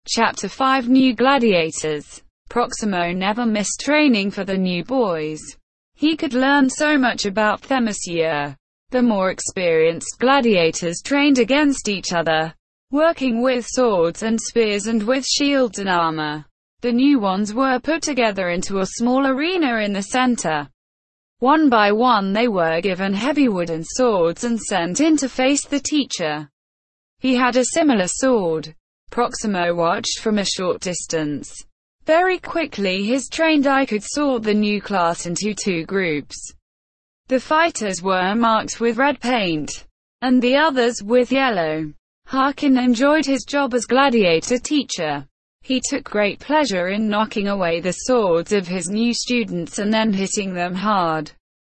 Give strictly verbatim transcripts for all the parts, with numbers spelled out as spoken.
Chapter five New Gladiators. Proximo never missed training for the new boys. He could learn so much about them each year. The more experienced gladiators trained against each other, working with swords and spears and with shields and armor. The new ones were put together into a small arena in the center. One by one they were given heavy wooden swords and sent in to face the teacher. He had a similar sword. Proximo watched from a short distance. Very quickly his trained eye could sort the new class into two groups. The fighters were marked with red paint, and the others with yellow. Harkin enjoyed his job as gladiator teacher. He took great pleasure in knocking away the swords of his new students and then hitting them hard,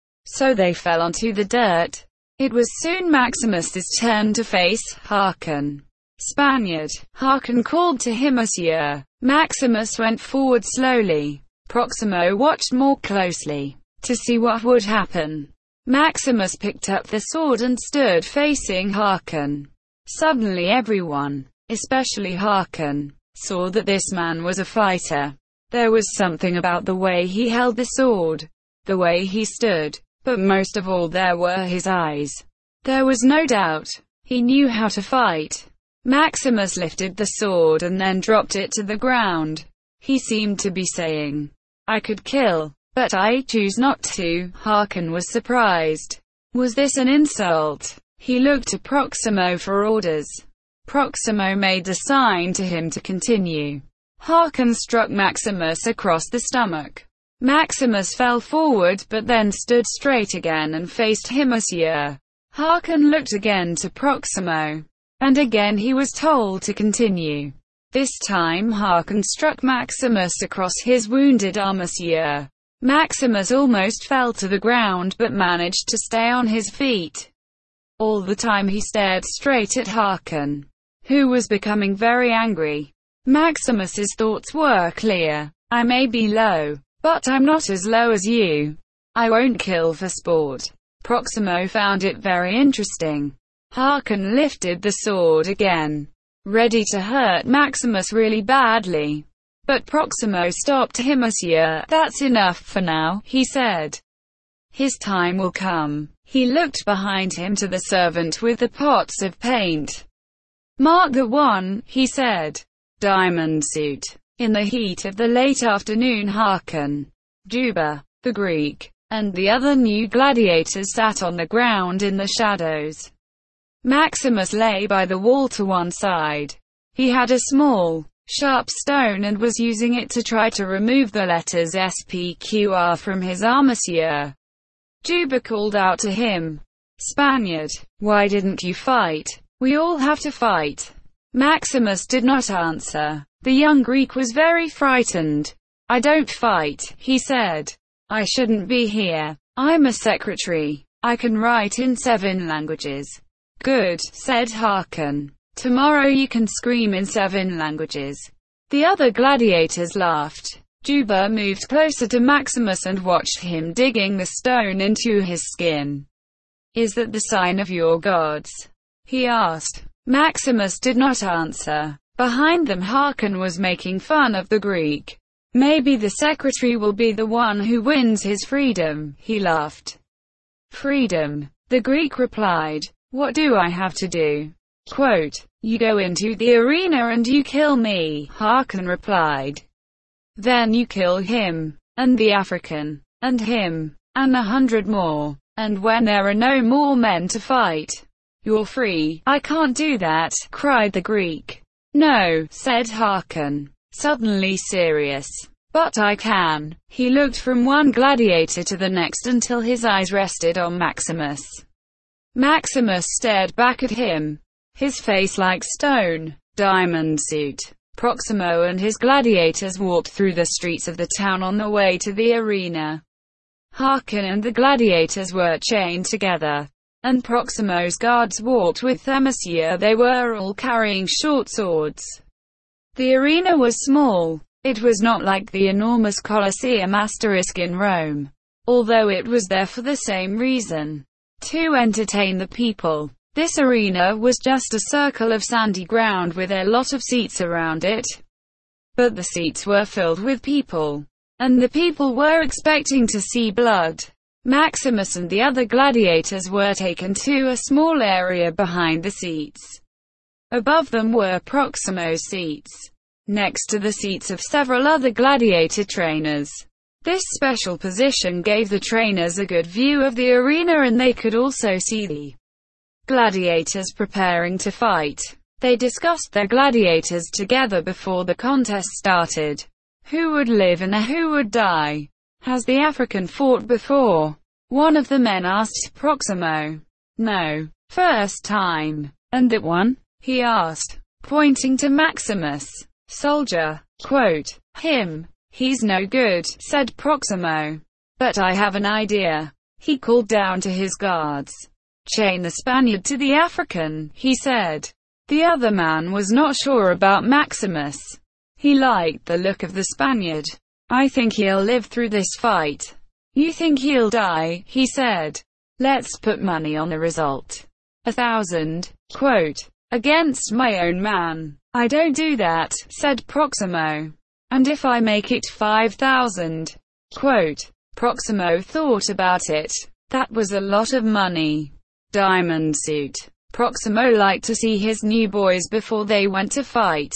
so they fell onto the dirt. It was soon Maximus's turn to face Harkin. Spaniard. Harkin called to him, "Monsieur." Maximus went forward slowly. Proximo watched more closely to see what would happen. Maximus picked up the sword and stood facing Harkin. Suddenly everyone, especially Harkin, saw that this man was a fighter. There was something about the way he held the sword, the way he stood, but most of all there were his eyes. There was no doubt, he knew how to fight. Maximus lifted the sword and then dropped it to the ground. He seemed to be saying, "I could kill, but I choose not to." Harkin was surprised. Was this an insult? He looked to Proximo for orders. Proximo made a sign to him to continue. Harkin struck Maximus across the stomach. Maximus fell forward but then stood straight again and faced him. "Monsieur." Harkin looked again to Proximo, and again he was told to continue. This time Harkin struck Maximus across his wounded arm. "Monsieur." Maximus almost fell to the ground but managed to stay on his feet. All the time he stared straight at Harkin, who was becoming very angry. Maximus's thoughts were clear. "I may be low, but I'm not as low as you. I won't kill for sport." Proximo found it very interesting. Harkin lifted the sword again, ready to hurt Maximus really badly. But Proximo stopped him. "Monsieur, that's enough for now," he said. "His time will come." He looked behind him to the servant with the pots of paint. "Mark the one," he said. "Diamond suit." In the heat of the late afternoon, Harkin, Juba, the Greek, and the other new gladiators sat on the ground in the shadows. Maximus lay by the wall to one side. He had a small, sharp stone and was using it to try to remove the letters S P Q R from his arm. "Monsieur." Juba called out to him. "Spaniard, why didn't you fight? We all have to fight." Maximus did not answer. The young Greek was very frightened. "I don't fight," he said. "I shouldn't be here. I'm a secretary. I can write in seven languages." "Good," said Harkin. "Tomorrow you can scream in seven languages." The other gladiators laughed. Juba moved closer to Maximus and watched him digging the stone into his skin. "Is that the sign of your gods?" he asked. Maximus did not answer. Behind them Harkin was making fun of the Greek. "Maybe the secretary will be the one who wins his freedom," he laughed. "Freedom?" the Greek replied. "What do I have to do?" Quote, "You go into the arena and you kill me," Harkin replied. "Then you kill him, and the African, and him, and a hundred more. And when there are no more men to fight, you're free." "I can't do that," cried the Greek. "No," said Harkin, suddenly serious. "But I can." He looked from one gladiator to the next until his eyes rested on Maximus. Maximus stared back at him, his face like stone. Diamond suit. Proximo and his gladiators walked through the streets of the town on the way to the arena. Harkin and the gladiators were chained together, and Proximo's guards walked with them. "Monsieur." They were all carrying short swords. The arena was small. It was not like the enormous Colosseum asterisk in Rome, although it was there for the same reason, to entertain the people. This arena was just a circle of sandy ground with a lot of seats around it. But the seats were filled with people, and the people were expecting to see blood. Maximus and the other gladiators were taken to a small area behind the seats. Above them were Proximo's seats, next to the seats of several other gladiator trainers. This special position gave the trainers a good view of the arena, and they could also see the gladiators preparing to fight. They discussed their gladiators together before the contest started. Who would live and who would die? Has the African fought before? One of the men asked Proximo. No. First time. And that one? He asked, pointing to Maximus. Soldier. Quote. Him. He's no good, said Proximo. But I have an idea. He called down to his guards. Chain the Spaniard to the African, he said. The other man was not sure about Maximus. He liked the look of the Spaniard. I think he'll live through this fight. You think he'll die, he said. Let's put money on the result. A thousand. Quote. Against my own man. I don't do that, said Proximo. And if I make it five thousand? Quote. Proximo thought about it. That was a lot of money. Diamond suit. Proximo liked to see his new boys before they went to fight.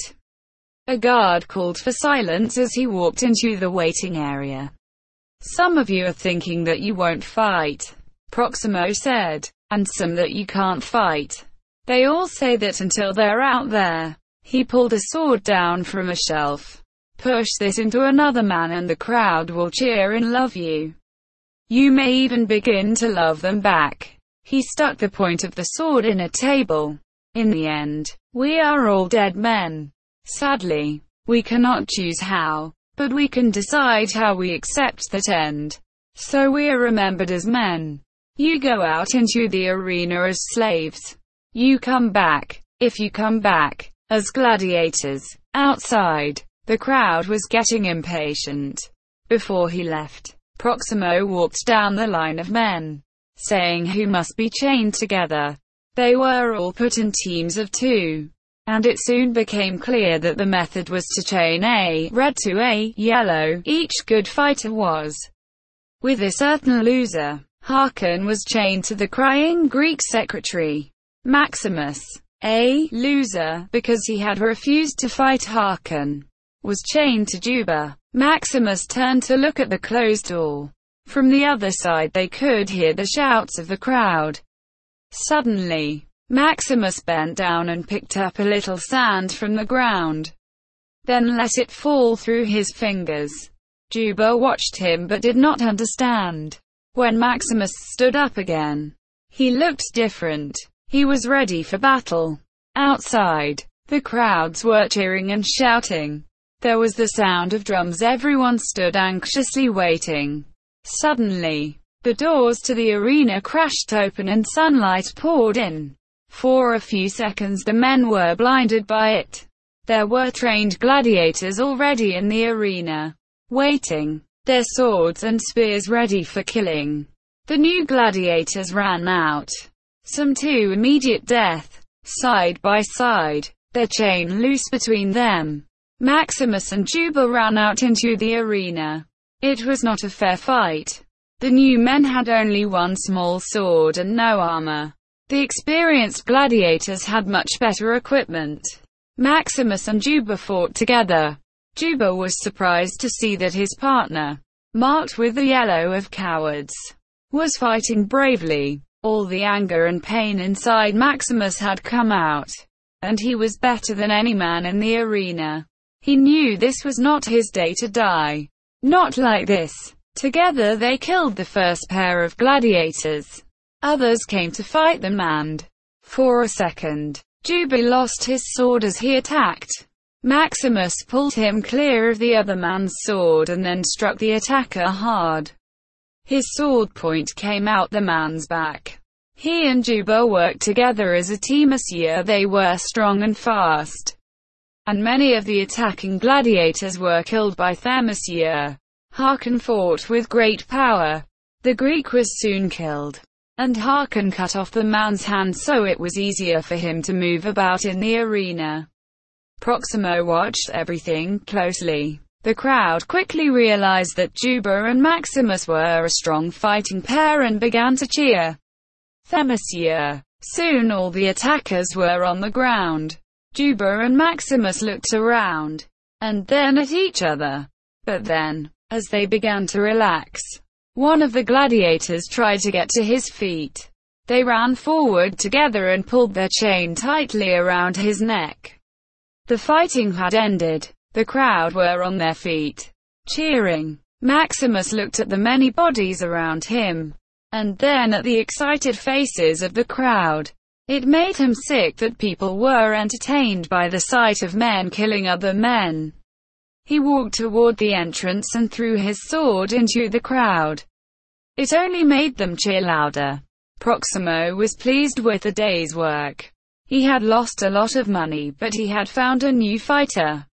A guard called for silence as he walked into the waiting area. Some of you are thinking that you won't fight, Proximo said, and some that you can't fight. They all say that until they're out there. He pulled a sword down from a shelf. Push this into another man and the crowd will cheer and love you. You may even begin to love them back. He stuck the point of the sword in a table. In the end, we are all dead men. Sadly, we cannot choose how, but we can decide how we accept that end. So we are remembered as men. You go out into the arena as slaves. You come back, if you come back, as gladiators. Outside, the crowd was getting impatient. Before he left, Proximo walked down the line of men, saying who must be chained together. They were all put in teams of two, and it soon became clear that the method was to chain a red to a yellow. Each good fighter was with a certain loser. Haakon was chained to the crying Greek secretary, Maximus. A loser, because he had refused to fight Haakon, was chained to Juba. Maximus turned to look at the closed door. From the other side they could hear the shouts of the crowd. Suddenly, Maximus bent down and picked up a little sand from the ground. Then let it fall through his fingers. Juba watched him but did not understand. When Maximus stood up again, he looked different. He was ready for battle. Outside, the crowds were cheering and shouting. There was the sound of drums. Everyone stood anxiously waiting. Suddenly, the doors to the arena crashed open and sunlight poured in. For a few seconds the men were blinded by it. There were trained gladiators already in the arena, waiting, their swords and spears ready for killing. The new gladiators ran out, some to immediate death, side by side, their chain loose between them. Maximus and Juba ran out into the arena. It was not a fair fight. The new men had only one small sword and no armor. The experienced gladiators had much better equipment. Maximus and Juba fought together. Juba was surprised to see that his partner, marked with the yellow of cowards, was fighting bravely. All the anger and pain inside Maximus had come out, and he was better than any man in the arena. He knew this was not his day to die. Not like this. Together they killed the first pair of gladiators. Others came to fight them and, for a second, Juba lost his sword as he attacked. Maximus pulled him clear of the other man's sword and then struck the attacker hard. His sword point came out the man's back. He and Juba worked together as a team. This year they were strong and fast, and many of the attacking gladiators were killed by Themisia. Haakon fought with great power. The Greek was soon killed. and Hakan cut off the man's hand so it was easier for him to move about in the arena. Proximo watched everything closely. The crowd quickly realized that Juba and Maximus were a strong fighting pair and began to cheer Themyscira. Soon all the attackers were on the ground. Juba and Maximus looked around, and then at each other. But then, as they began to relax, one of the gladiators tried to get to his feet. They ran forward together and pulled their chain tightly around his neck. The fighting had ended. The crowd were on their feet, cheering. Maximus looked at the many bodies around him, and then at the excited faces of the crowd. It made him sick that people were entertained by the sight of men killing other men. He walked toward the entrance and threw his sword into the crowd. It only made them cheer louder. Proximo was pleased with the day's work. He had lost a lot of money, but he had found a new fighter.